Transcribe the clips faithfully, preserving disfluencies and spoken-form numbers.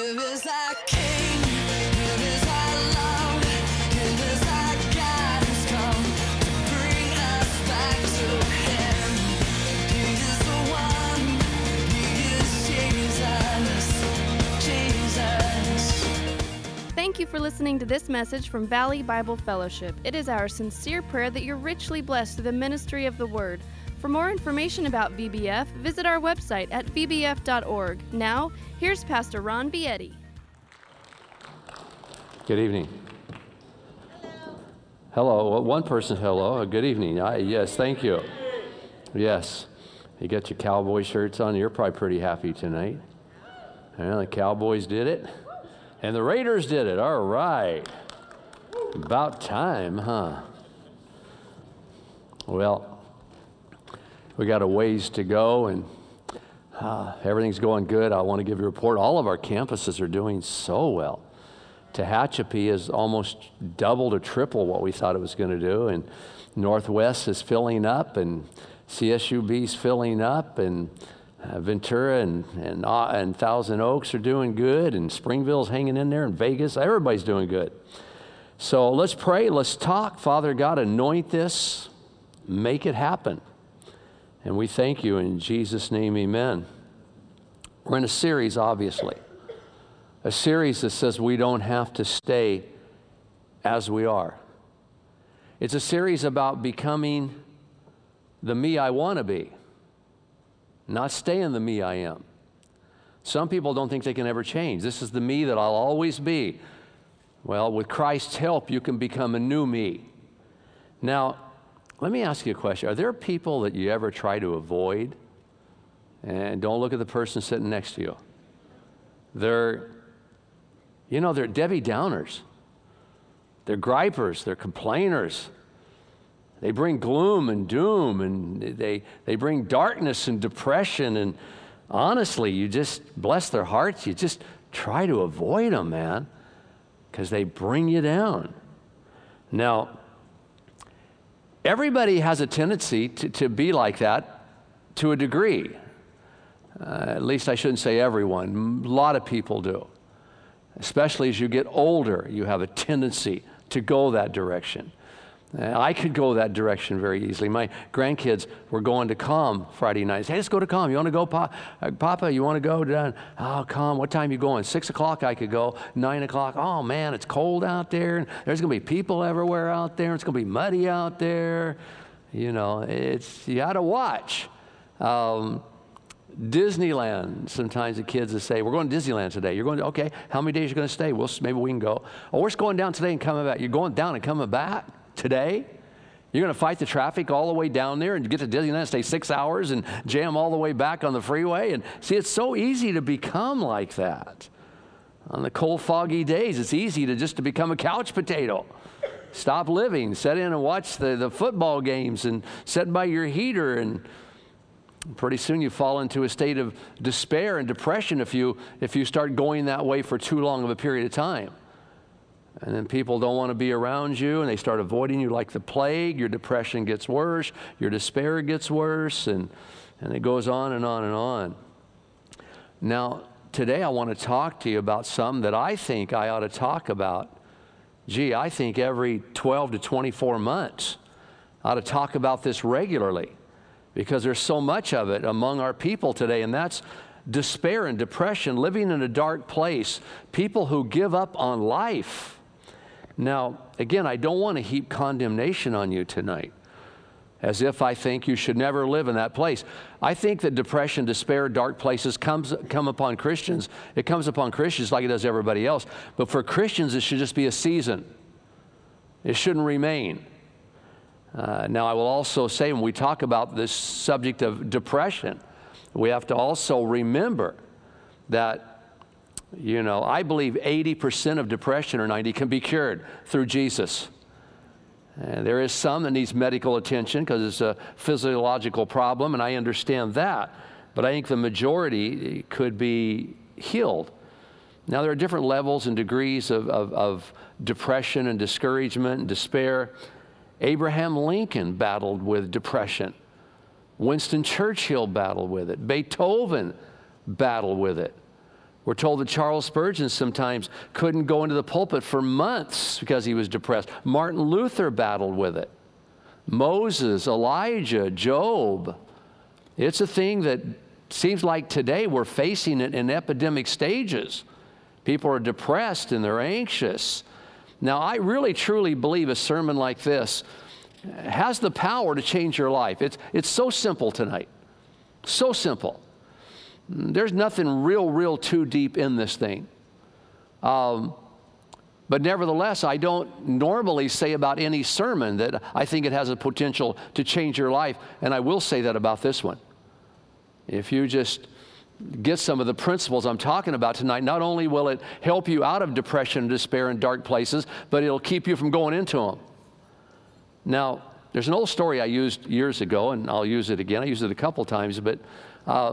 Give us our King, give us our love, give us our guidance, come to bring us back to Him. He is the one, He is Jesus, Jesus. Thank you for listening to this message from Valley Bible Fellowship. It is our sincere prayer that you're richly blessed through the ministry of the Word. For more information about V B F, visit our website at v b f dot org. Now, here's Pastor Ron Bietti. Good evening. Hello. Hello. Well, one person, hello. Good evening. I, yes, thank you. Yes. You got your cowboy shirts on. You're probably pretty happy tonight. Well, the Cowboys did it, and the Raiders did it. All right. About time, huh? Well, we got a ways to go, and uh, everything's going good. I want to give you a report. All of our campuses are doing so well. Tehachapi is almost double to triple what we thought it was going to do, and Northwest is filling up, and C S U B is filling up, and uh, Ventura and and, uh, and Thousand Oaks are doing good, and Springville's hanging in there, and Vegas. Everybody's doing good. So let's pray. Let's talk. Father God, anoint this. Make it happen. And we thank you in Jesus' name, amen. We're in a series, obviously. A series that says we don't have to stay as we are. It's a series about becoming the me I want to be, not staying the me I am. Some people don't think they can ever change. This is the me that I'll always be. Well, with Christ's help, you can become a new me. Now, let me ask you a question. Are there people that you ever try to avoid? And don't look at the person sitting next to you. They're, you know, they're Debbie Downers. They're gripers. They're complainers. They bring gloom and doom, and they, they bring darkness and depression. And honestly, you just bless their hearts. You just try to avoid them, man, because they bring you down. Now, everybody has a tendency to, to be like that to a degree. Uh, at least I shouldn't say everyone. A lot of people do. Especially as you get older, you have a tendency to go that direction. Uh, I could go that direction very easily. My grandkids were going to Com Friday night. Hey, let's go to Com. You want to go, pa- uh, Papa? You want to go down? Oh, Com, what time are you going? Six o'clock I could go. Nine o'clock. Oh, man, it's cold out there. And there's going to be people everywhere out there. It's going to be muddy out there. You know, it's you got to watch. Um, Disneyland, sometimes the kids will say, we're going to Disneyland today. You're going to, okay, how many days are you going to stay? Well, maybe we can go. Oh, we're just going down today and coming back. You're going down and coming back? Today? You're going to fight the traffic all the way down there and get to Disneyland, stay six hours and jam all the way back on the freeway? And see, it's so easy to become like that. On the cold, foggy days, it's easy to just to become a couch potato. Stop living, sit in and watch the, the football games and sit by your heater, and pretty soon you fall into a state of despair and depression if you if you start going that way for too long of a period of time. And then people don't want to be around you, and they start avoiding you like the plague. Your depression gets worse. Your despair gets worse, and, and it goes on and on and on. Now, today I want to talk to you about something that I think I ought to talk about. Gee, I think every twelve to twenty-four months I ought to talk about this regularly, because there's so much of it among our people today, and that's despair and depression, living in a dark place, people who give up on life. Now, again, I don't want to heap condemnation on you tonight, as if I think you should never live in that place. I think that depression, despair, dark places comes come upon Christians. It comes upon Christians like it does everybody else. But for Christians, it should just be a season. It shouldn't remain. Uh, now, I will also say, when we talk about this subject of depression, we have to also remember that, you know, I believe eighty percent of depression, or ninety, can be cured through Jesus. And there is some that needs medical attention because it's a physiological problem, and I understand that. But I think the majority could be healed. Now, there are different levels and degrees of, of, of depression and discouragement and despair. Abraham Lincoln battled with depression. Winston Churchill battled with it. Beethoven battled with it. We're told that Charles Spurgeon sometimes couldn't go into the pulpit for months because he was depressed. Martin Luther battled with it. Moses, Elijah, Job. It's a thing that seems like today we're facing it in epidemic stages. People are depressed and they're anxious. Now, I really truly believe a sermon like this has the power to change your life. It's, it's so simple tonight. So simple. There's nothing real, real too deep in this thing. Um, but nevertheless, I don't normally say about any sermon that I think it has a potential to change your life, and I will say that about this one. If you just get some of the principles I'm talking about tonight, not only will it help you out of depression and despair and dark places, but it'll keep you from going into them. Now, there's an old story I used years ago, and I'll use it again. I used it a couple times, but uh,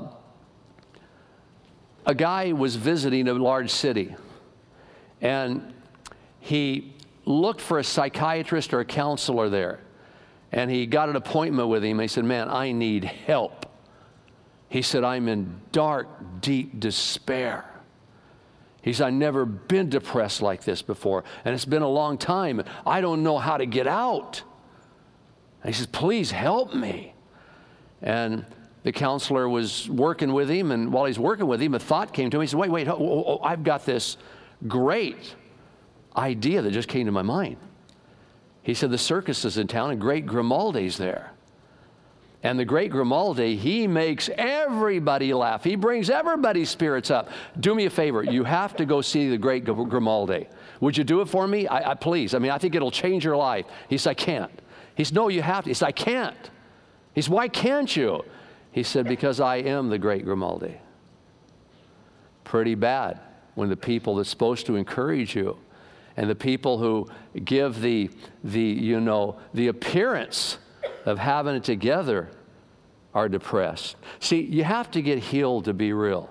a guy was visiting a large city, and he looked for a psychiatrist or a counselor there, and he got an appointment with him. He said, man, I need help. He said, I'm in dark, deep despair. He said, I've never been depressed like this before, and it's been a long time. I don't know how to get out. And he says, please help me. And the counselor was working with him, and while he's working with him, a thought came to him. He said, wait, wait, oh, oh, oh, I've got this great idea that just came to my mind. He said, the circus is in town, and Great Grimaldi's there. And the Great Grimaldi, he makes everybody laugh. He brings everybody's spirits up. Do me a favor. You have to go see the Great Grimaldi. Would you do it for me? I, I please. I mean, I think it'll change your life. He said, I can't. He said, no, you have to. He said, I can't. He said, why can't you? He said, because I am the Great Grimaldi. Pretty bad when the people that's supposed to encourage you and the people who give the, the you know, the appearance of having it together are depressed. See, you have to get healed to be real.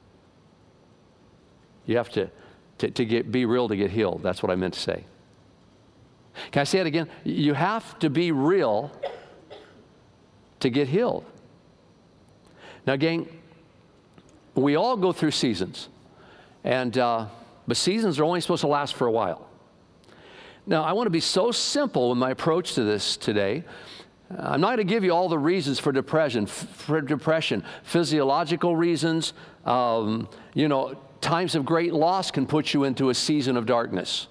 You have to, to, to get, be real to get healed. That's what I meant to say. Can I say it again? You have to be real to get healed. Now, gang, we all go through seasons, and uh, but seasons are only supposed to last for a while. Now, I want to be so simple in my approach to this today. I'm not going to give you all the reasons for depression, for depression, physiological reasons. Um, you know, times of great loss can put you into a season of darkness.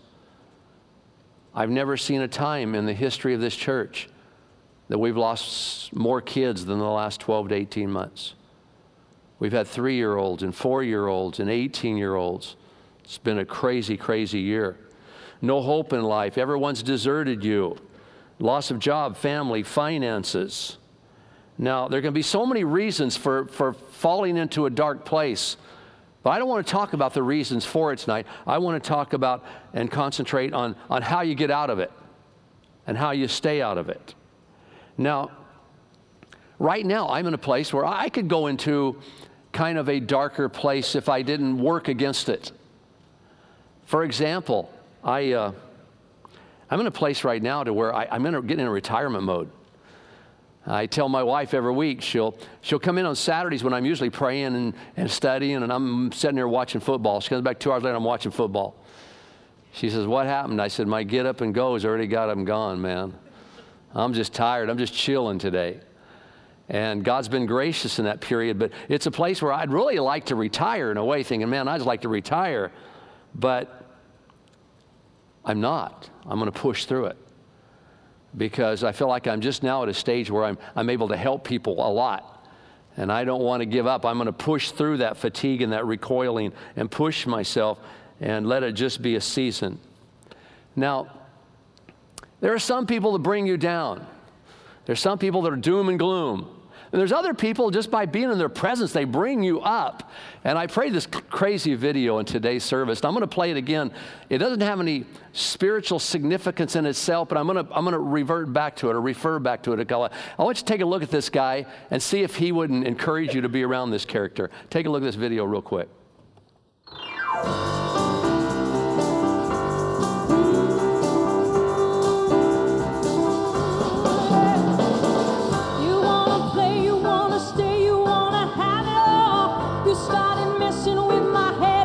I've never seen a time in the history of this church that we've lost more kids than the last twelve to eighteen months. We've had three-year-olds and four-year-olds and eighteen-year-olds. It's been a crazy, crazy year. No hope in life. Everyone's deserted you. Loss of job, family, finances. Now, there can be so many reasons for, for falling into a dark place, but I don't want to talk about the reasons for it tonight. I want to talk about and concentrate on, on how you get out of it and how you stay out of it. Now, right now, I'm in a place where I could go into kind of a darker place if I didn't work against it. For example, I, uh, I'm in a place right now to where I, I'm in a, getting in a retirement mode. I tell my wife every week, she'll, she'll come in on Saturdays when I'm usually praying and, and studying, and I'm sitting there watching football. She comes back two hours later, I'm watching football. She says, what happened? I said, my get up and go has already got them gone, man. I'm just tired. I'm just chilling today. And God's been gracious in that period, but it's a place where I'd really like to retire in a way, thinking, man, I'd just like to retire, but I'm not. I'm going to push through it because I feel like I'm just now at a stage where I'm, I'm able to help people a lot, and I don't want to give up. I'm going to push through that fatigue and that recoiling and push myself and let it just be a season. Now, there are some people that bring you down. There's some people that are doom and gloom. And there's other people, just by being in their presence, they bring you up. And I played this crazy video in today's service. And I'm going to play it again. It doesn't have any spiritual significance in itself, but I'm going to I'm going to revert back to it or refer back to it. I want you to take a look at this guy and see if he wouldn't encourage you to be around this character. Take a look at this video real quick. Stay, you wanna have it all. You started messing with my head.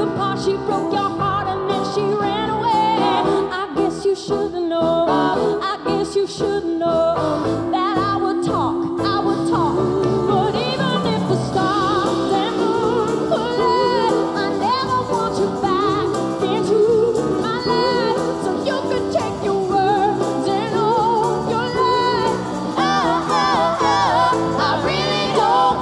apart. She broke your heart and then she ran away. I guess you should have known. I guess you should have known that I would talk, I would talk. But even if the stars and moon collide, I never want you back into my life. So you can take your words and all your lies. Oh, oh, oh, I really don't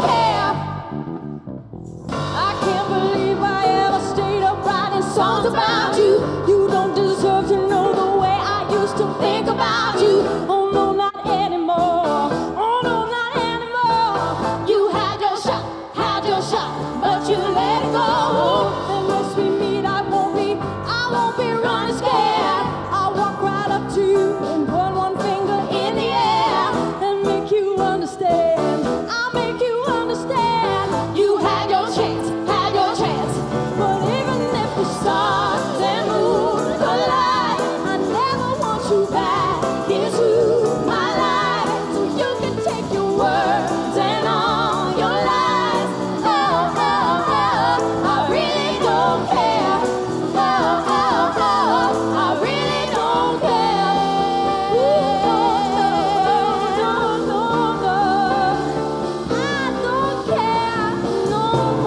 care. I can't believe I ever stayed up writing songs about you. You don't deserve to know the way I used to think about you. Oh no, not anymore. Oh no, not anymore. You had your shot, had your shot, but you let it go. Unless we meet, I won't be, I won't be running scared. I'll walk right up to you and point one finger in the air and make you understand. I'll make you understand. You had your chance, had your chance. But even if the stars and moon collide, I never want you back into my life. So you can take your words and all your lies. Oh, oh, oh, I really don't care. Oh, oh, oh, I really don't care. Ooh, no, no, no, no. I don't care no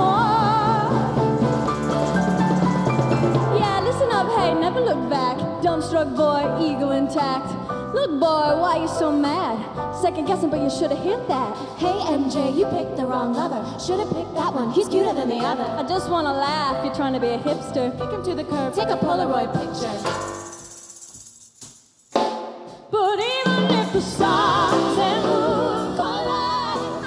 more. Yeah, listen up, hey, never look back. Dumbstruck boy, eagle intact. Look, boy, why you so mad? Second guessing, but you should have hit that. Hey, M J, you picked the wrong lover. Should've picked that one. He's cuter than the other. I just wanna laugh, you're trying to be a hipster. Kick him to the curb. Take a Polaroid picture. But even if the stars and moon collide,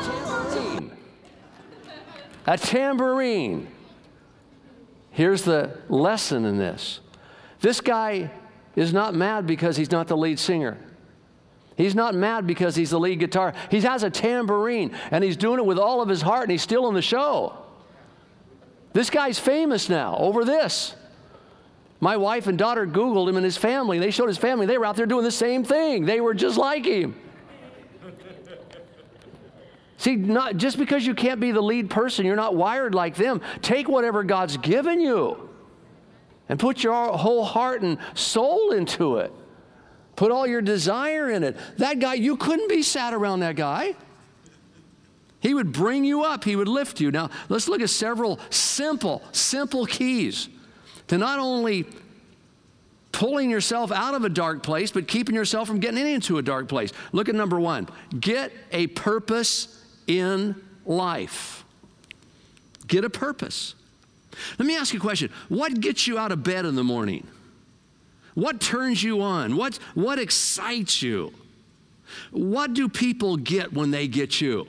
A tambourine. Here's the lesson in this. This guy is not mad because he's not the lead singer. He's not mad because he's the lead guitar. He has a tambourine, and he's doing it with all of his heart, and he's still in the show. This guy's famous now over this. My wife and daughter Googled him and his family. They showed his family. They were out there doing the same thing. They were just like him. See, not just because you can't be the lead person, you're not wired like them. Take whatever God's given you and put your whole heart and soul into it. Put all your desire in it. That guy, you couldn't be sad around that guy. He would bring you up. He would lift you. Now, let's look at several simple, simple keys to not only pulling yourself out of a dark place, but keeping yourself from getting into a dark place. Look at number one. Get a purpose in life. Get a purpose. Let me ask you a question. What gets you out of bed in the morning? What turns you on? What, what excites you? What do people get when they get you?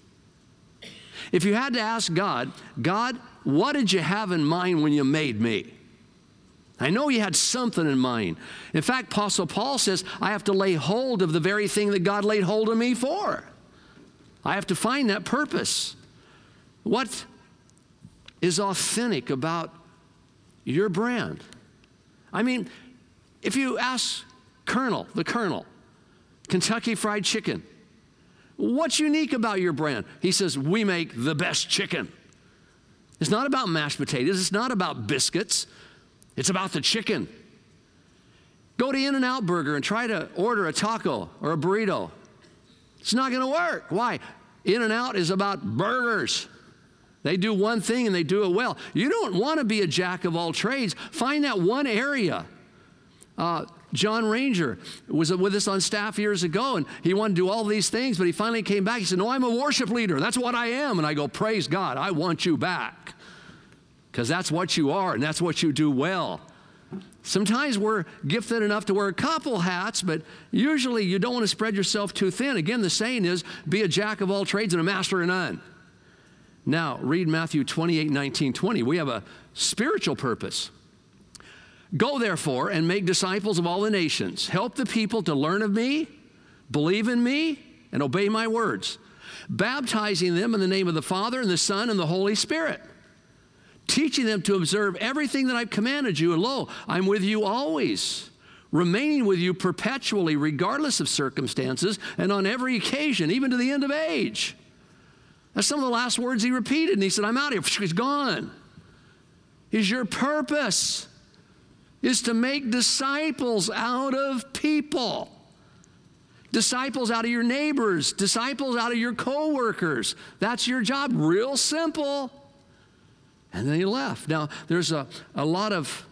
If you had to ask God, God, what did you have in mind when you made me? I know you had something in mind. In fact, Apostle Paul says, I have to lay hold of the very thing that God laid hold of me for. I have to find that purpose. What is authentic about your brand? I mean, if you ask Colonel, the Colonel, Kentucky Fried Chicken, what's unique about your brand? He says, we make the best chicken. It's not about mashed potatoes. It's not about biscuits. It's about the chicken. Go to In-N-Out Burger and try to order a taco or a burrito. It's not going to work. Why? In-N-Out is about burgers. They do one thing and they do it well. You don't want to be a jack of all trades. Find that one area. Uh, John Ranger was with us on staff years ago, and he wanted to do all these things, but he finally came back. He said, no, I'm a worship leader. That's what I am. And I go, praise God, I want you back. Because that's what you are, and that's what you do well. Sometimes we're gifted enough to wear a couple hats, but usually you don't want to spread yourself too thin. Again, the saying is, be a jack of all trades and a master of none. Now, read Matthew twenty-eight, nineteen, twenty. We have a spiritual purpose. Go, therefore, and make disciples of all the nations. Help the people to learn of me, believe in me, and obey my words, baptizing them in the name of the Father and the Son and the Holy Spirit, teaching them to observe everything that I've commanded you. And lo, I'm with you always, remaining with you perpetually, regardless of circumstances, and on every occasion, even to the end of age. That's some of the last words he repeated, and he said, I'm out of here. He's gone. is your purpose is to make disciples out of people. Disciples out of your neighbors, disciples out of your coworkers. That's your job, real simple. And then he left. Now, there's a, a lot of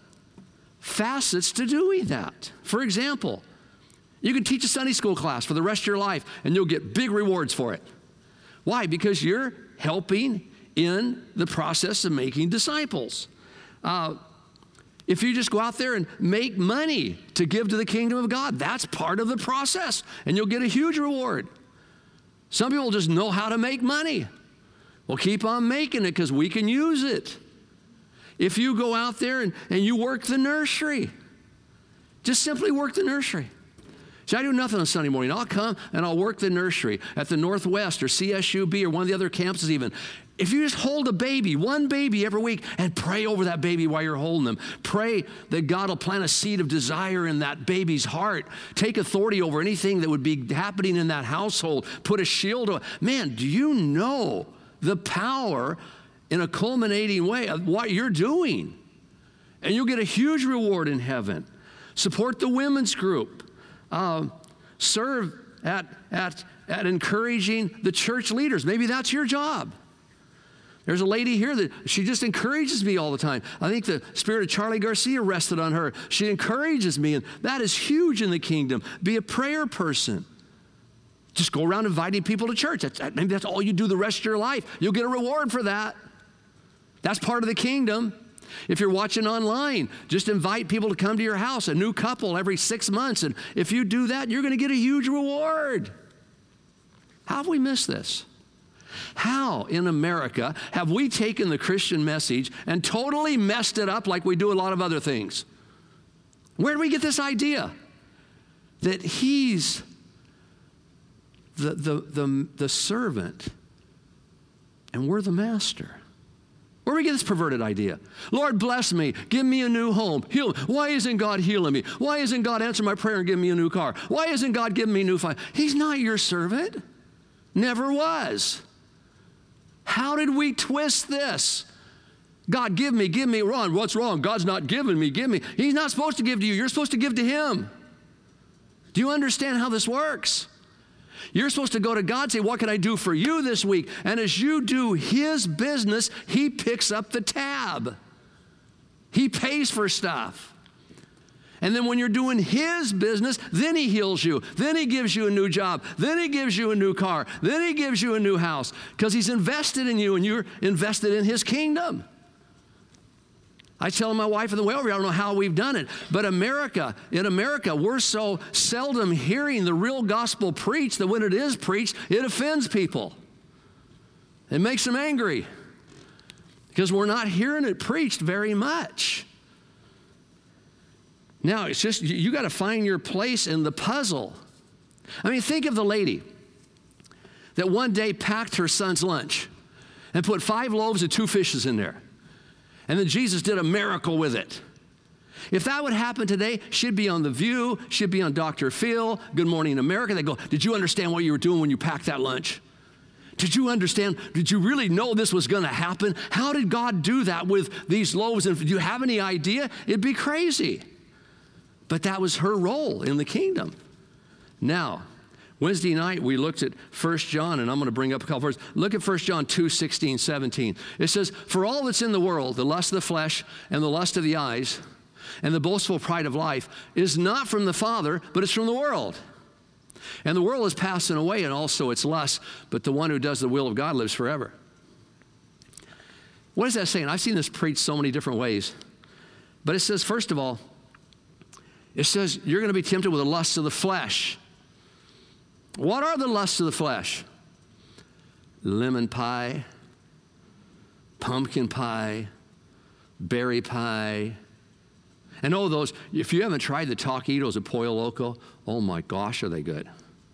facets to doing that. For example, you can teach a Sunday school class for the rest of your life, and you'll get big rewards for it. Why? Because you're helping in the process of making disciples. Uh, If you just go out there and make money to give to the kingdom of God, that's part of the process, and you'll get a huge reward. Some people just know how to make money. Well, keep on making it because we can use it. If you go out there and, and you work the nursery, just simply work the nursery. See, I do nothing on Sunday morning. I'll come and I'll work the nursery at the Northwest or C S U B or one of the other campuses even. If you just hold a baby, one baby every week, and pray over that baby while you're holding them. Pray that God will plant a seed of desire in that baby's heart. Take authority over anything that would be happening in that household. Put a shield over. Man, do you know the power in a culminating way of what you're doing? And you'll get a huge reward in heaven. Support the women's group. Uh, serve at, at, at encouraging the church leaders. Maybe that's your job. There's a lady here that she just encourages me all the time. I think the spirit of Charlie Garcia rested on her. She encourages me, and that is huge in the kingdom. Be a prayer person. Just go around inviting people to church. That's, maybe that's all you do the rest of your life. You'll get a reward for that. That's part of the kingdom. If you're watching online, just invite people to come to your house, a new couple every six months. And if you do that, you're going to get a huge reward. How have we missed this? How in America have we taken the Christian message and totally messed it up like we do a lot of other things? Where do we get this idea that he's the, the, the, the servant and we're the master? Where do we get this perverted idea? Lord, bless me. Give me a new home. Heal me. Why isn't God healing me? Why isn't God answering my prayer and giving me a new car? Why isn't God giving me new fire? He's not your servant. Never was. How did we twist this? God, give me, give me. Ron, what's wrong? God's not giving me, give me. He's not supposed to give to you. You're supposed to give to him. Do you understand how this works? You're supposed to go to God and say, what can I do for you this week? And as you do his business, he picks up the tab. He pays for stuff. And then when you're doing his business, then he heals you. Then he gives you a new job. Then he gives you a new car. Then he gives you a new house because he's invested in you and you're invested in his kingdom. I tell my wife on the way over, I don't know how we've done it, but America, in America, we're so seldom hearing the real gospel preached that when it is preached, it offends people. It makes them angry because we're not hearing it preached very much. Now, it's just, you, you got to find your place in the puzzle. I mean, think of the lady that one day packed her son's lunch and put five loaves and two fishes in there. And then Jesus did a miracle with it. If that would happen today, she'd be on The View, she'd be on Doctor Phil, Good Morning America. They'd go, did you understand what you were doing when you packed that lunch? Did you understand? Did you really know this was going to happen? How did God do that with these loaves? And do you have any idea? It'd be crazy. But that was her role in the kingdom. Now, Wednesday night, we looked at First John, and I'm going to bring up a couple verses. Look at First John two, sixteen, seventeen. It says, for all that's in the world, the lust of the flesh and the lust of the eyes and the boastful pride of life is not from the Father, but it's from the world. And the world is passing away and also its lust, but the one who does the will of God lives forever. What is that saying? I've seen this preached so many different ways. But it says, first of all, it says you're going to be tempted with the lusts of the flesh. What are the lusts of the flesh? Lemon pie, pumpkin pie, berry pie. And oh, those, if you haven't tried the taquitos at Pollo Loco, oh my gosh, are they good.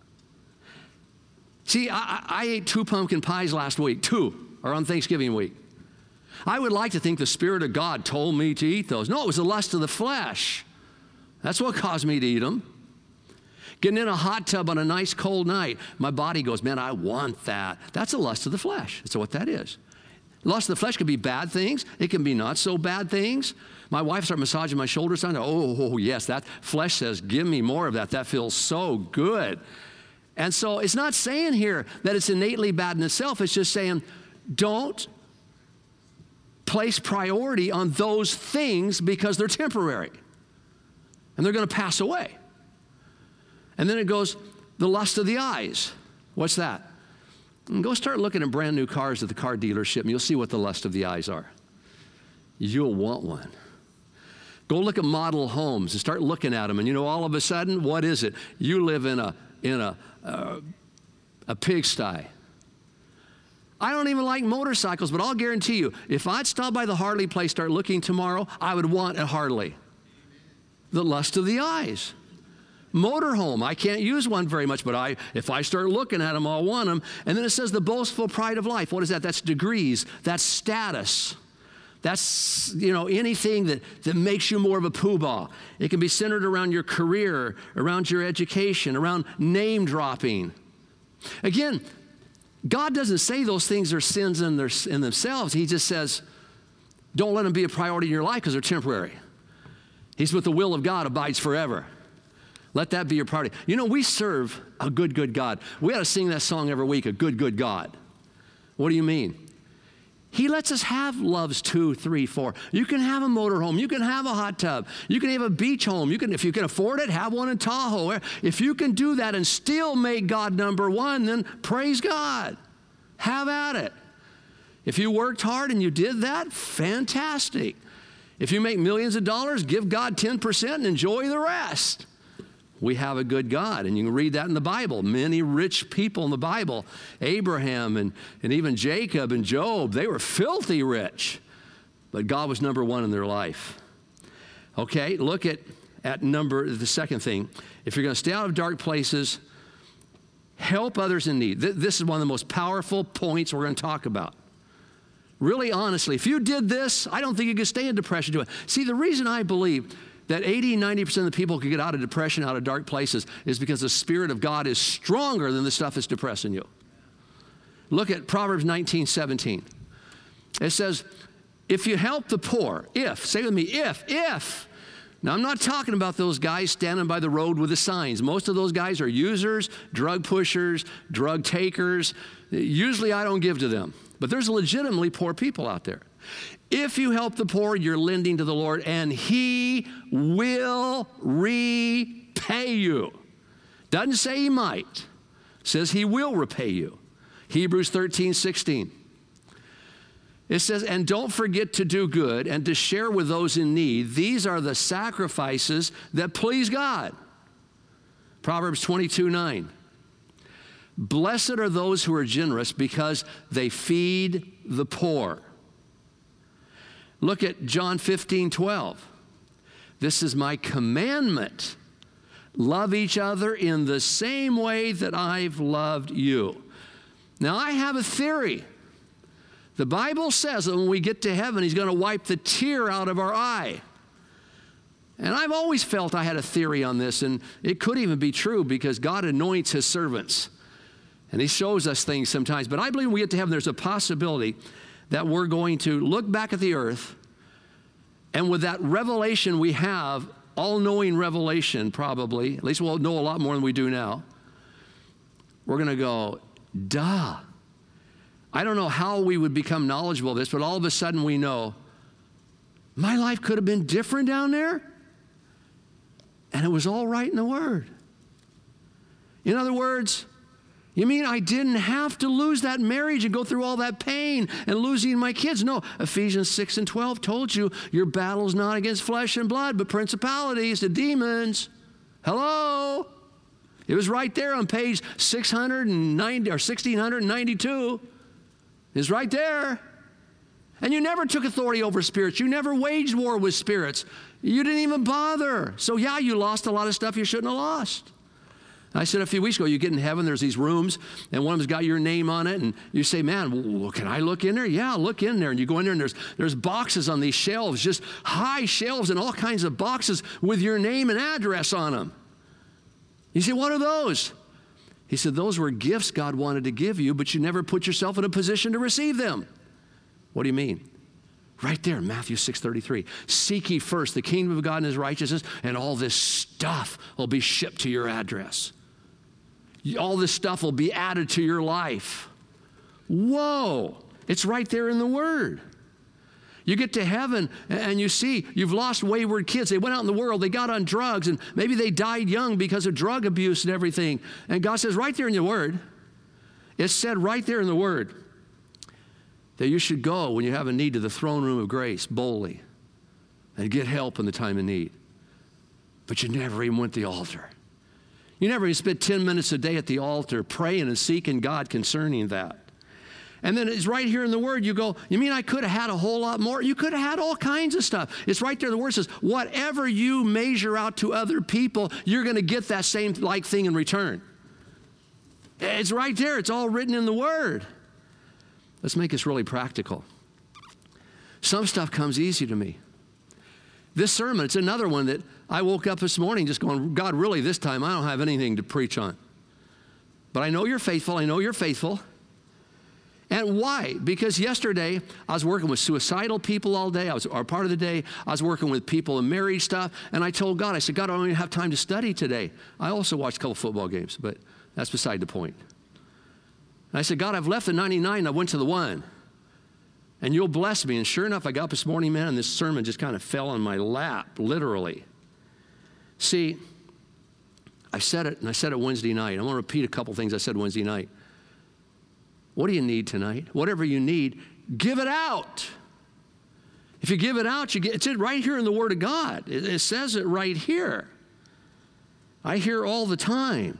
See, I, I ate two pumpkin pies last week, two, or on Thanksgiving week. I would like to think the Spirit of God told me to eat those. No, it was the lust of the flesh. That's what caused me to eat them. Getting in a hot tub on a nice cold night, my body goes, man, I want that. That's a lust of the flesh. That's what that is. Lust of the flesh can be bad things. It can be not so bad things. My wife started massaging my shoulders. I know, oh, oh, yes, that flesh says, give me more of that. That feels so good. And so it's not saying here that it's innately bad in itself. It's just saying, don't place priority on those things because they're temporary. And they're going to pass away. And then it goes, the lust of the eyes. What's that? And go start looking at brand new cars at the car dealership and you'll see what the lust of the eyes are. You'll want one. Go look at model homes and start looking at them, and you know, all of a sudden, what is it? You live in a in a uh, a pigsty. I don't even like motorcycles, but I'll guarantee you, if I'd stop by the Harley place, start looking tomorrow, I would want a Harley. The lust of the eyes. Motorhome, I can't use one very much, but I, if I start looking at them, I'll want them. And then it says the boastful pride of life. What is that? That's degrees. That's status. That's, you know, anything that, that makes you more of a poobah. It can be centered around your career, around your education, around name dropping. Again, God doesn't say those things are sins in, their, in themselves. He just says, don't let them be a priority in your life because they're temporary. He's with the will of God abides forever. Let that be your priority. You know, we serve a good, good God. We ought to sing that song every week, a good, good God. What do you mean? He lets us have loves two, three, four. You can have a motorhome. You can have a hot tub. You can have a beach home. You can, if you can afford it, have one in Tahoe. If you can do that and still make God number one, then praise God. Have at it. If you worked hard and you did that, fantastic. If you make millions of dollars, give God ten percent and enjoy the rest. We have a good God, and you can read that in the Bible. Many rich people in the Bible, Abraham and, and even Jacob and Job, they were filthy rich, but God was number one in their life. Okay, look at, at number, the second thing. If you're going to stay out of dark places, help others in need. Th- this is one of the most powerful points we're going to talk about. Really honestly, if you did this, I don't think you could stay in depression doing it. See, the reason I believe that eighty, ninety percent of the people can get out of depression, out of dark places, is because the Spirit of God is stronger than the stuff that's depressing you. Look at Proverbs nineteen seventeen. It says, if you help the poor, if, say with me, if, if. Now, I'm not talking about those guys standing by the road with the signs. Most of those guys are users, drug pushers, drug takers. Usually I don't give to them, but there's legitimately poor people out there. If you help the poor, you're lending to the Lord, and He will repay you. Doesn't say He might. Says He will repay you. Hebrews thirteen sixteen. It says, and don't forget to do good and to share with those in need. These are the sacrifices that please God. Proverbs twenty-two nine. Blessed are those who are generous because they feed the poor. Look at John fifteen twelve. This is my commandment. Love each other in the same way that I've loved you. Now, I have a theory. The Bible says that when we get to heaven, He's going to wipe the tear out of our eye. And I've always felt I had a theory on this, and it could even be true because God anoints His servants. And He shows us things sometimes. But I believe when we get to heaven, there's a possibility that we're going to look back at the earth, and with that revelation we have, all-knowing revelation probably, at least we'll know a lot more than we do now, we're going to go, duh. I don't know how we would become knowledgeable of this, but all of a sudden we know, my life could have been different down there, and it was all right in the Word. In other words, you mean I didn't have to lose that marriage and go through all that pain and losing my kids? No, Ephesians six and twelve told you your battle's not against flesh and blood, but principalities, the demons. Hello? It was right there on page six hundred ninety or sixteen ninety-two. It's right there. And you never took authority over spirits. You never waged war with spirits. You didn't even bother. So yeah, you lost a lot of stuff you shouldn't have lost. I said a few weeks ago, you get in heaven, there's these rooms, and one of them's got your name on it, and you say, man, well, can I look in there? Yeah, look in there. And you go in there, and there's, there's boxes on these shelves, just high shelves and all kinds of boxes with your name and address on them. You say, what are those? He said, those were gifts God wanted to give you, but you never put yourself in a position to receive them. What do you mean? Right there, Matthew six thirty-three. Seek ye first the kingdom of God and his righteousness, and all this stuff will be shipped to your address. All this stuff will be added to your life. Whoa, it's right there in the Word. You get to heaven and you see you've lost wayward kids. They went out in the world, they got on drugs, and maybe they died young because of drug abuse and everything. And God says right there in the Word, it's said right there in the Word, that you should go when you have a need to the throne room of grace boldly and get help in the time of need. But you never even went to the altar. You never even spent ten minutes a day at the altar praying and seeking God concerning that. And then it's right here in the Word. You go, you mean I could have had a whole lot more? You could have had all kinds of stuff. It's right there. The Word says, whatever you measure out to other people, you're going to get that same like thing in return. It's right there. It's all written in the Word. Let's make this really practical. Some stuff comes easy to me. This sermon, it's another one that I woke up this morning just going, God, really, this time I don't have anything to preach on. But I know you're faithful. I know you're faithful. And why? Because yesterday I was working with suicidal people all day. I was, or part of the day, I was working with people in marriage stuff. And I told God, I said, God, I don't even have time to study today. I also watched a couple football games, but that's beside the point. And I said, God, I've left the ninety-nine, I went to the one. And you'll bless me. And sure enough, I got up this morning, man, and this sermon just kind of fell on my lap, literally. See, I said it, and I said it Wednesday night. I want to repeat a couple things I said Wednesday night. What do you need tonight? Whatever you need, give it out. If you give it out, you get, it's right here in the Word of God. It, it says it right here. I hear all the time,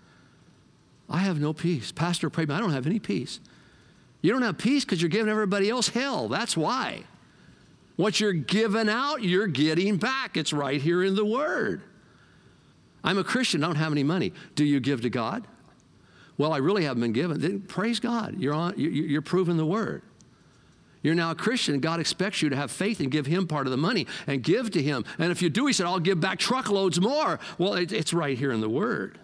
I have no peace. Pastor, pray, but I don't have any peace. You don't have peace because you're giving everybody else hell. That's why. What you're giving out, you're getting back. It's right here in the Word. I'm a Christian. I don't have any money. Do you give to God? Well, I really haven't been given. Then praise God. You're on. You're proving the Word. You're now a Christian. God expects you to have faith and give Him part of the money and give to Him. And if you do, He said, I'll give back truckloads more. Well, it, it's right here in the Word.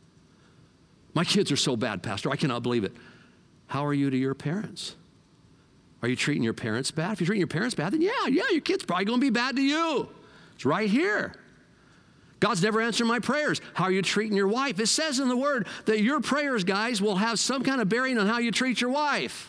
My kids are so bad, Pastor. I cannot believe it. How are you to your parents? Are you treating your parents bad? If you're treating your parents bad, then yeah, yeah, your kid's probably going to be bad to you. It's right here. God's never answered my prayers. How are you treating your wife? It says in the Word that your prayers, guys, will have some kind of bearing on how you treat your wife.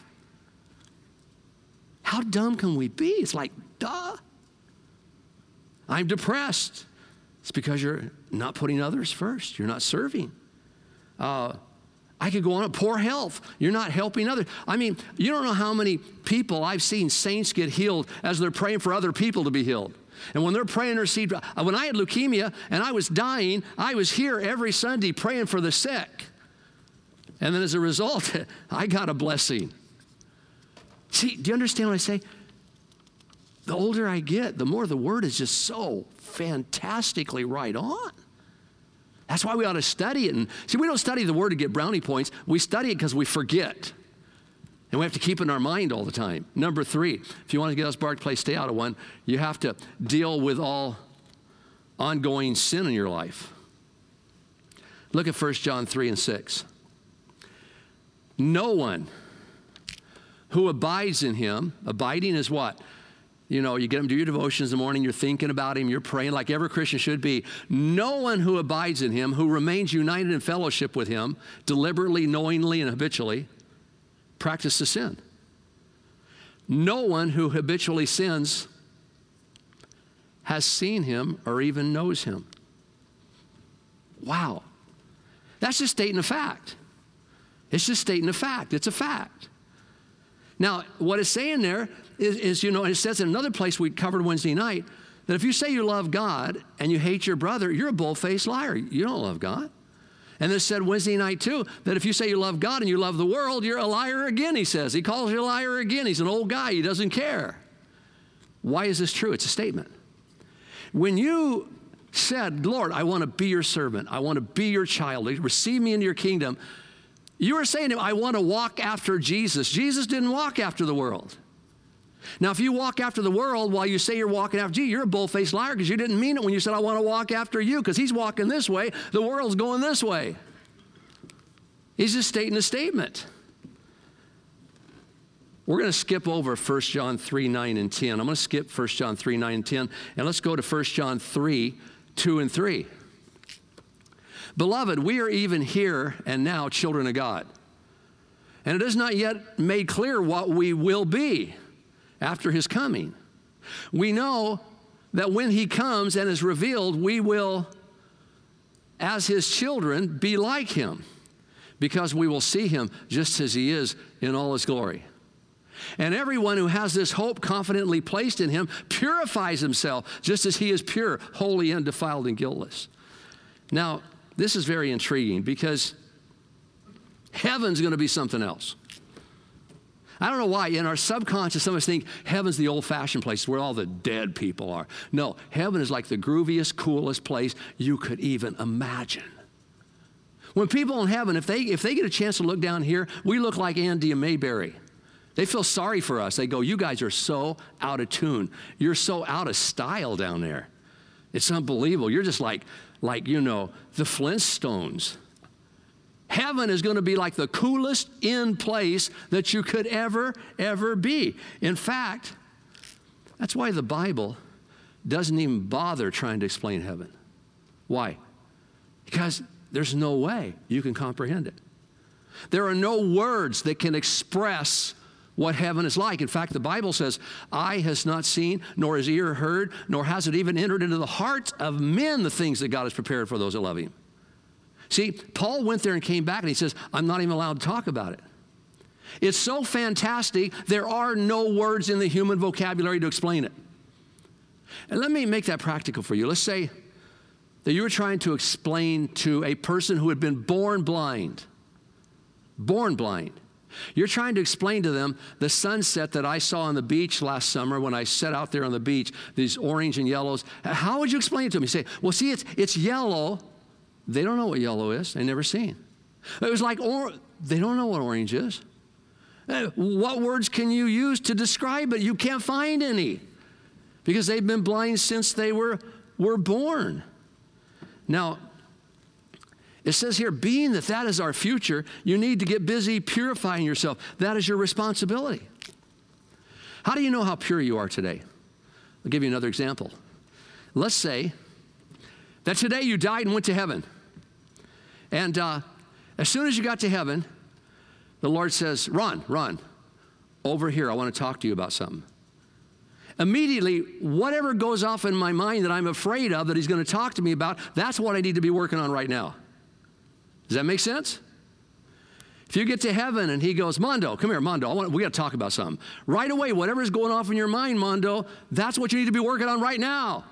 How dumb can we be? It's like, duh. I'm depressed. It's because you're not putting others first. You're not serving. Uh, I could go on, poor health. You're not helping others. I mean, you don't know how many people I've seen saints get healed as they're praying for other people to be healed. And when they're praying, received, when I had leukemia and I was dying, I was here every Sunday praying for the sick. And then as a result, I got a blessing. See, do you understand what I say? The older I get, the more the Word is just so fantastically right on. That's why we ought to study it. And see, we don't study the Word to get brownie points. We study it because we forget. And we have to keep it in our mind all the time. Number three, if you want to get us Bark Place, stay out of one, you have to deal with all ongoing sin in your life. Look at First John three and six. No one who abides in Him, abiding is what? You know, you get him to do your devotions in the morning, you're thinking about Him, you're praying like every Christian should be. No one who abides in Him, who remains united in fellowship with Him, deliberately, knowingly, and habitually, practices sin. No one who habitually sins has seen Him or even knows Him. Wow. That's just stating a fact. It's just stating a fact. It's a fact. Now, what it's saying there is, is, you know, and it says in another place we covered Wednesday night, that if you say you love God and you hate your brother, you're a bull-faced liar. You don't love God. And it said Wednesday night too, that if you say you love God and you love the world, you're a liar again, he says. He calls you a liar again. He's an old guy. He doesn't care. Why is this true? It's a statement. When you said, Lord, I want to be your servant. I want to be your child. Receive me into your kingdom. You were saying to him, I want to walk after Jesus. Jesus didn't walk after the world. Now, if you walk after the world while you say you're walking after Jesus, you're a bull-faced liar because you didn't mean it when you said, I want to walk after you, because he's walking this way, the world's going this way. He's just stating a statement. We're going to skip over First John three, nine, and ten. I'm going to skip First John three, nine, and ten, and let's go to First John three, two, and three. Beloved, we are even here and now children of God. And it is not yet made clear what we will be after his coming. We know that when he comes and is revealed, we will, as his children, be like him, because we will see him just as he is in all his glory. And everyone who has this hope confidently placed in him purifies himself just as he is pure, holy, undefiled, and guiltless. Now, this is very intriguing because heaven's going to be something else. I don't know why. In our subconscious, some of us think heaven's the old-fashioned place where all the dead people are. No, heaven is like the grooviest, coolest place you could even imagine. When people in heaven, if they if they get a chance to look down here, we look like Andy and Mayberry. They feel sorry for us. They go, you guys are so out of tune. You're so out of style down there. It's unbelievable. You're just like, like you know, the Flintstones. Heaven is going to be like the coolest in place that you could ever, ever be. In fact, that's why the Bible doesn't even bother trying to explain heaven. Why? Because there's no way you can comprehend it. There are no words that can express what heaven is like. In fact, the Bible says, eye has not seen, nor has ear heard, nor has it even entered into the heart of men the things that God has prepared for those that love him. See, Paul went there and came back and he says, I'm not even allowed to talk about it. It's so fantastic, there are no words in the human vocabulary to explain it. And let me make that practical for you. Let's say that you were trying to explain to a person who had been born blind, born blind. You're trying to explain to them the sunset that I saw on the beach last summer when I sat out there on the beach, these orange and yellows. How would you explain it to them? You say, well, see, it's, it's yellow. They don't know what yellow is. They've never seen. It was like, or, they don't know what orange is. What words can you use to describe it? You can't find any because they've been blind since they were, were born. Now, it says here, being that that is our future, you need to get busy purifying yourself. That is your responsibility. How do you know how pure you are today? I'll give you another example. Let's say that today you died and went to heaven. And uh, as soon as you got to heaven, the Lord says, Ron, Ron, over here, I want to talk to you about something. Immediately, whatever goes off in my mind that I'm afraid of that he's going to talk to me about, that's what I need to be working on right now. Does that make sense? If you get to heaven and he goes, Mondo, come here, Mondo, I want, we got to talk about something. Right away, whatever's going off in your mind, Mondo, that's what you need to be working on right now.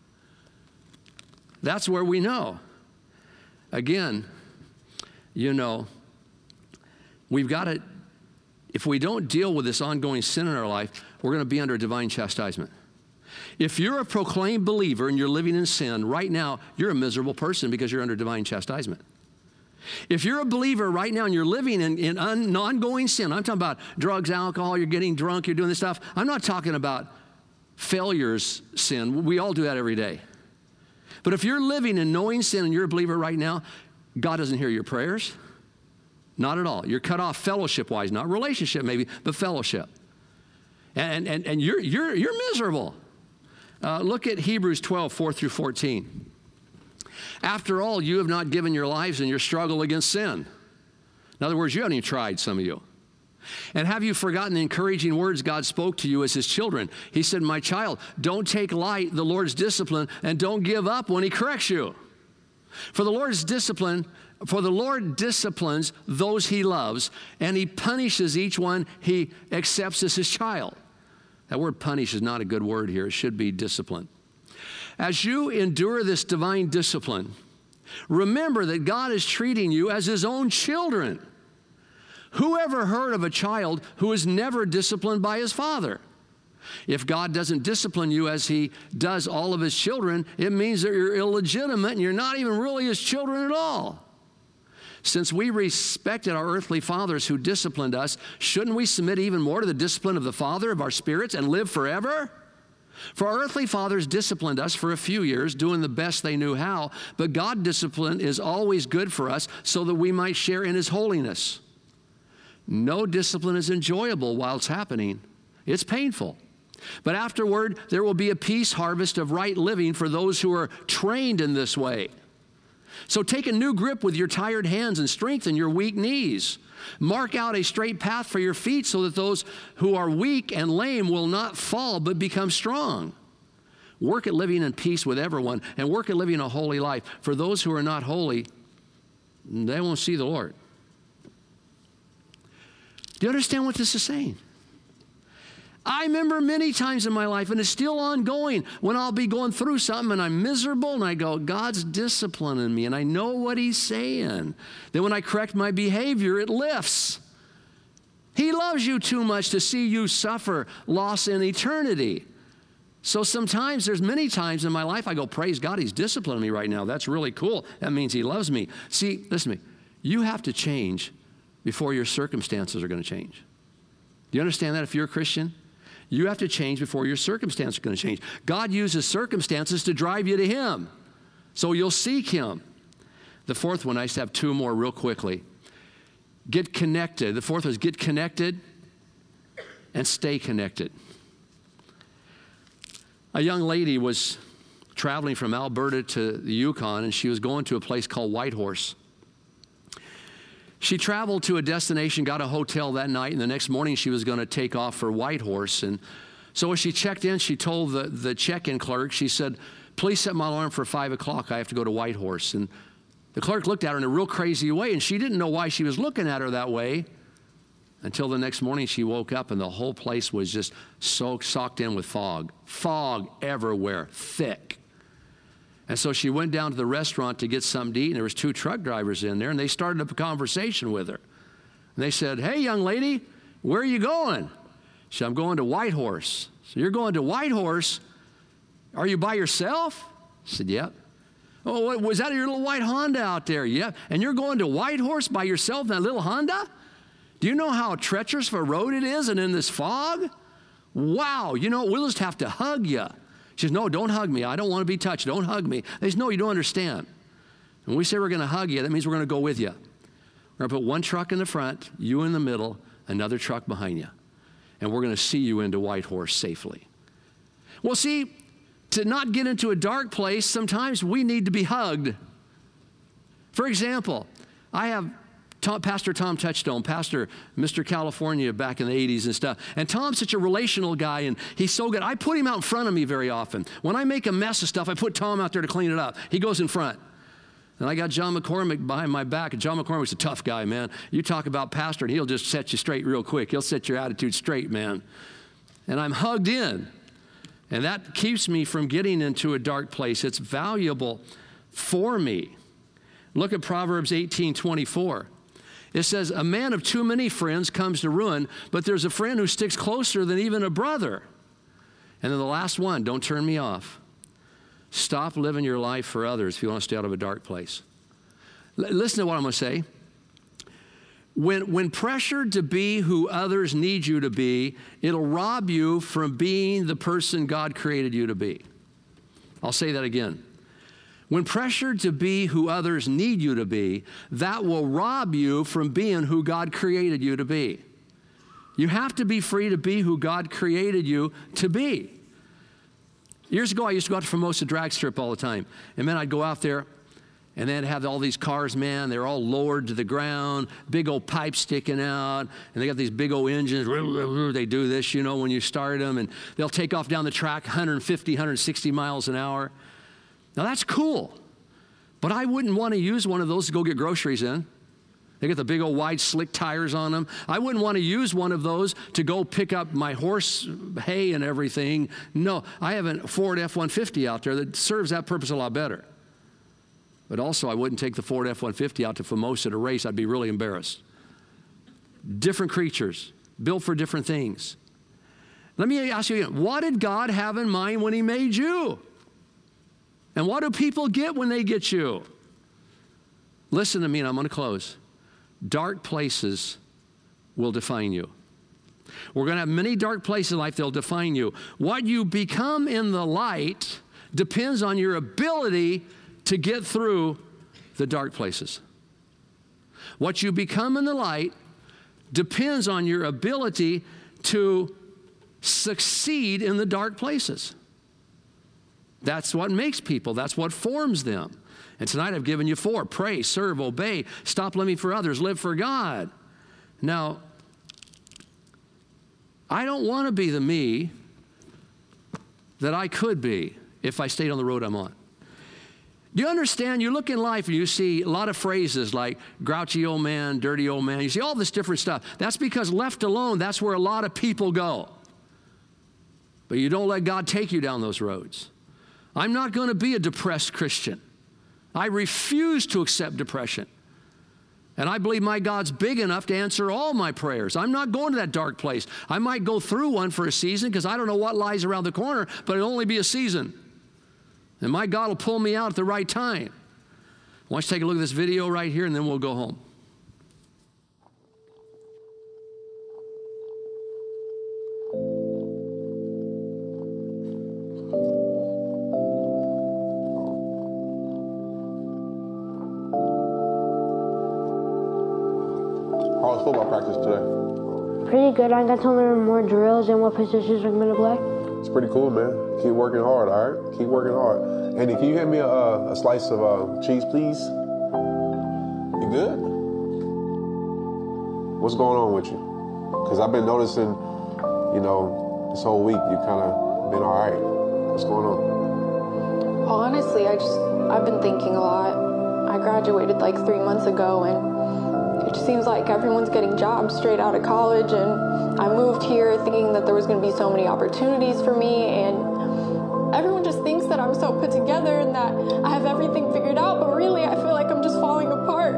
That's where we know. Again, you know, we've got to, if we don't deal with this ongoing sin in our life, we're going to be under divine chastisement. If you're a proclaimed believer and you're living in sin, right now, you're a miserable person because you're under divine chastisement. If you're a believer right now and you're living in, in un, ongoing sin, I'm talking about drugs, alcohol, you're getting drunk, you're doing this stuff. I'm not talking about failures sin. We all do that every day. But if you're living in knowing sin and you're a believer right now, God doesn't hear your prayers. Not at all. You're cut off fellowship-wise, not relationship maybe, but fellowship. And, and, and you're, you're, you're miserable. Uh, look at Hebrews twelve, four through fourteen. After all, you have not given your lives in your struggle against sin. In other words, you haven't even tried, some of you. And have you forgotten the encouraging words God spoke to you as his children? He said, my child, don't take light the Lord's discipline and don't give up when he corrects you. For the Lord's discipline, for the Lord disciplines those he loves, and he punishes each one he accepts as his child. That word punish is not a good word here. It should be discipline. As you endure this divine discipline, remember that God is treating you as his own children. Who ever heard of a child who is never disciplined by his father? If God doesn't discipline you as he does all of his children, it means that you're illegitimate and you're not even really his children at all. Since we respected our earthly fathers who disciplined us, shouldn't we submit even more to the discipline of the Father of our spirits and live forever? For our earthly fathers disciplined us for a few years, doing the best they knew how, but God's discipline is always good for us so that we might share in his holiness. No discipline is enjoyable while it's happening. It's painful. But afterward, there will be a peace harvest of right living for those who are trained in this way. So take a new grip with your tired hands and strengthen your weak knees. Mark out a straight path for your feet so that those who are weak and lame will not fall but become strong. Work at living in peace with everyone and work at living a holy life. For those who are not holy, they won't see the Lord. Do you understand what this is saying? I remember many times in my life, and it's still ongoing, when I'll be going through something and I'm miserable and I go, God's disciplining me and I know what he's saying. Then when I correct my behavior, it lifts. He loves you too much to see you suffer loss in eternity. So sometimes, there's many times in my life I go, praise God, he's disciplining me right now. That's really cool. That means he loves me. See, listen to me. You have to change before your circumstances are going to change. Do you understand that if you're a Christian? You have to change before your circumstances are going to change. God uses circumstances to drive you to him. So you'll seek him. The fourth one, I just have two more real quickly. Get connected. The fourth one is get connected and stay connected. A young lady was traveling from Alberta to the Yukon, and she was going to a place called Whitehorse. She traveled to a destination, got a hotel that night, and the next morning she was going to take off for Whitehorse. And so as she checked in, she told the, the check-in clerk, she said, please set my alarm for five o'clock. I have to go to Whitehorse. And the clerk looked at her in a real crazy way, and she didn't know why she was looking at her that way until the next morning she woke up, and the whole place was just soaked, socked in with fog. Fog everywhere, thick. And so she went down to the restaurant to get something to eat, and there was two truck drivers in there, and they started up a conversation with her. And they said, hey, young lady, where are you going? She said, I'm going to Whitehorse. So you're going to Whitehorse? Are you by yourself? I said, yep. Oh, what, was that your little white Honda out there? Yep. And you're going to Whitehorse by yourself in that little Honda? Do you know how treacherous of a road it is and in this fog? Wow, you know, we'll just have to hug you. She says, no, don't hug me. I don't want to be touched. Don't hug me. They said, no, you don't understand. When we say we're going to hug you, that means we're going to go with you. We're going to put one truck in the front, you in the middle, another truck behind you. And we're going to see you into Whitehorse safely. Well, see, to not get into a dark place, sometimes we need to be hugged. For example, I have Tom, Pastor Tom Touchstone, Pastor Mister California back in the eighties and stuff. And Tom's such a relational guy, and he's so good. I put him out in front of me very often. When I make a mess of stuff, I put Tom out there to clean it up. He goes in front. And I got John McCormick behind my back. And John McCormick's a tough guy, man. You talk about pastor, and he'll just set you straight real quick. He'll set your attitude straight, man. And I'm hugged in. And that keeps me from getting into a dark place. It's valuable for me. Look at Proverbs eighteen twenty-four. It says, a man of too many friends comes to ruin, but there's a friend who sticks closer than even a brother. And then the last one, don't turn me off. Stop living your life for others if you want to stay out of a dark place. L- listen to what I'm going to say. When, when pressured to be who others need you to be, it'll rob you from being the person God created you to be. I'll say that again. When pressured to be who others need you to be, that will rob you from being who God created you to be. You have to be free to be who God created you to be. Years ago, I used to go out to Formosa drag strip all the time. And man, I'd go out there, and then have all these cars, man, they're all lowered to the ground, big old pipes sticking out, and they got these big old engines. They do this, you know, when you start them, and they'll take off down the track one fifty, one sixty miles an hour. Now, that's cool, but I wouldn't want to use one of those to go get groceries in. They got the big old wide slick tires on them. I wouldn't want to use one of those to go pick up my horse hay and everything. No, I have a Ford F one fifty out there that serves that purpose a lot better. But also, I wouldn't take the Ford F one fifty out to Formosa to race. I'd be really embarrassed. Different creatures, built for different things. Let me ask you again, what did God have in mind when he made you? And what do people get when they get you? Listen to me, and I'm going to close. Dark places will define you. We're going to have many dark places in life that will define you. What you become in the light depends on your ability to get through the dark places. What you become in the light depends on your ability to succeed in the dark places. That's what makes people. That's what forms them. And tonight I've given you four: pray, serve, obey, stop living for others, live for God. Now, I don't want to be the me that I could be if I stayed on the road I'm on. Do you understand? You look in life and you see a lot of phrases like grouchy old man, dirty old man. You see all this different stuff. That's because left alone, that's where a lot of people go. But you don't let God take you down those roads. I'm not going to be a depressed Christian. I refuse to accept depression. And I believe my God's big enough to answer all my prayers. I'm not going to that dark place. I might go through one for a season because I don't know what lies around the corner, but it'll only be a season. And my God will pull me out at the right time. I want you to take a look at this video right here, and then we'll go home. How was football practice today? Pretty good. I got to learn more drills and what positions I'm going to play. It's pretty cool, man. Keep working hard, all right? Keep working hard. Andy, can you hand me a, a slice of uh, cheese, please? You good? What's going on with you? Because I've been noticing, you know, this whole week you kind of been all right. What's going on? Honestly, I just, I've been thinking a lot. I graduated like three months ago, and it just seems like everyone's getting jobs straight out of college, and I moved here thinking that there was going to be so many opportunities for me, and everyone just thinks that I'm so put together and that I have everything figured out, but really I feel like I'm just falling apart.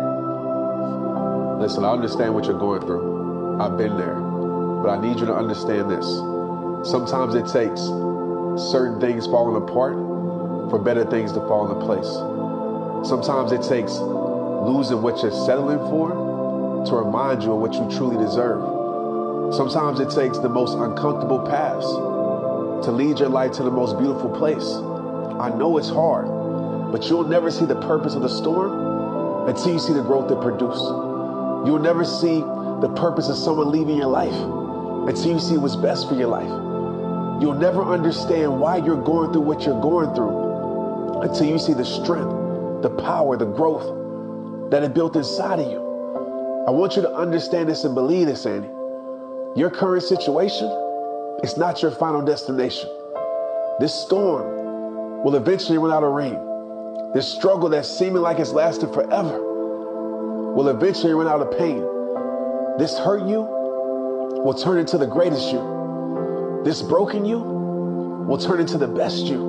Listen, I understand what you're going through. I've been there. But I need you to understand this. Sometimes it takes certain things falling apart for better things to fall into place. Sometimes it takes losing what you're settling for to remind you of what you truly deserve. Sometimes it takes the most uncomfortable paths to lead your life to the most beautiful place. I know it's hard, but you'll never see the purpose of the storm until you see the growth it produced. You'll never see the purpose of someone leaving your life until you see what's best for your life. You'll never understand why you're going through what you're going through until you see the strength, the power, the growth that it built inside of you. I want you to understand this and believe this, Andy. Your current situation is not your final destination. This storm will eventually run out of rain. This struggle that's seeming like it's lasted forever will eventually run out of pain. This hurt you will turn into the greatest you. This broken you will turn into the best you.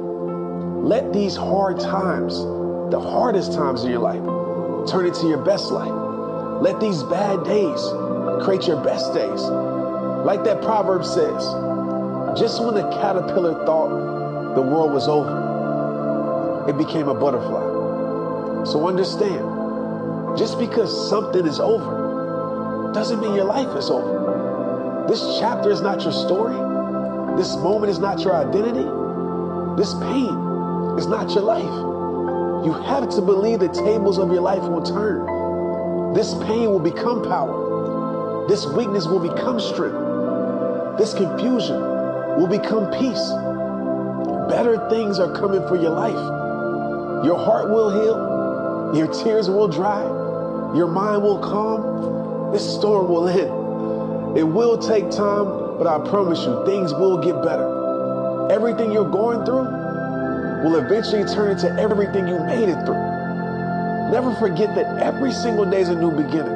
Let these hard times, the hardest times of your life, turn into your best life. Let these bad days create your best days. Like that proverb says, just when the caterpillar thought the world was over, it became a butterfly. So understand, just because something is over doesn't mean your life is over. This chapter is not your story. This moment is not your identity. This pain is not your life. You have to believe the tables of your life will turn. This pain will become power. This weakness will become strength. This confusion will become peace. Better things are coming for your life. Your heart will heal. Your tears will dry. Your mind will calm. This storm will end. It will take time, but I promise you, things will get better. Everything you're going through will eventually turn into everything you made it through. Never forget that every single day is a new beginning.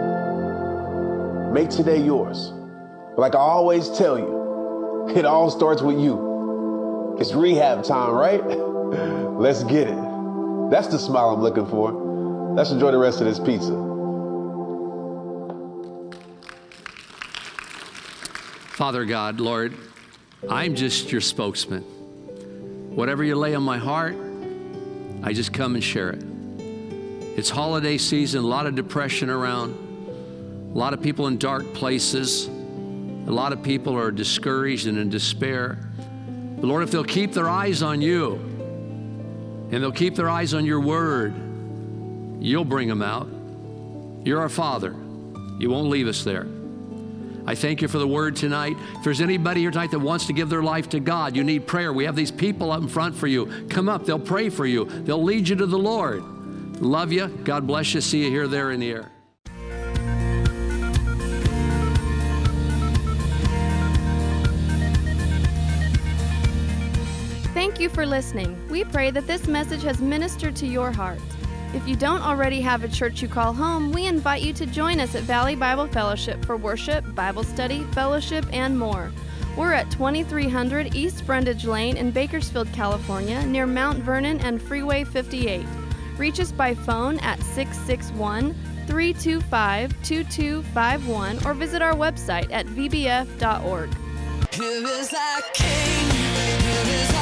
Make today yours. Like I always tell you, it all starts with you. It's rehab time, right? Let's get it. That's the smile I'm looking for. Let's enjoy the rest of this pizza. Father God, Lord, I'm just your spokesman. Whatever you lay on my heart, I just come and share it. It's holiday season, a lot of depression around, a lot of people in dark places, a lot of people are discouraged and in despair. But Lord, if they'll keep their eyes on you and they'll keep their eyes on your word, you'll bring them out. You're our Father. You won't leave us there. I thank you for the word tonight. If there's anybody here tonight that wants to give their life to God, you need prayer. We have these people up in front for you. Come up. They'll pray for you. They'll lead you to the Lord. Love you. God bless you. See you here, there, in the air. Thank you for listening. We pray that this message has ministered to your heart. If you don't already have a church you call home, we invite you to join us at Valley Bible Fellowship for worship, Bible study, fellowship, and more. We're at twenty-three hundred East Brundage Lane in Bakersfield, California, near Mount Vernon and Freeway fifty-eight. Reach us by phone at six six one, three two five, two two five one or visit our website at v b f dot org. Here is our King, here is